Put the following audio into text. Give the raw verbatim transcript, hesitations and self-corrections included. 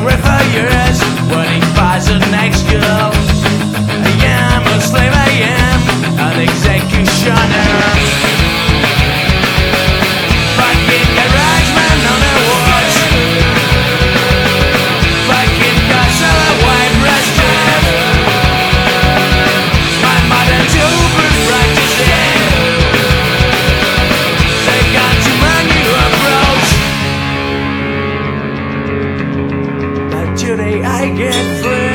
hungry for years, waiting for the next girl. I am a slave, I am an executioner. Fucking garage man on a watch. Fucking cars of a white restaurant. My mother too good practicing. They got too many approach. But today I get free.